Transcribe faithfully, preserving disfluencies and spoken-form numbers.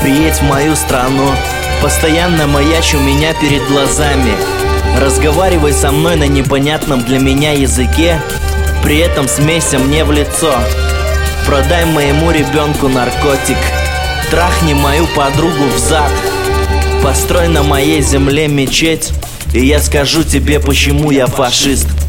Приедь в мою страну, постоянно маячь у меня перед глазами. Разговаривай со мной на непонятном для меня языке, при этом смейся мне в лицо. Продай моему ребенку наркотик, трахни мою подругу в зад. Построй на моей земле мечеть, и я скажу тебе, почему я фашист.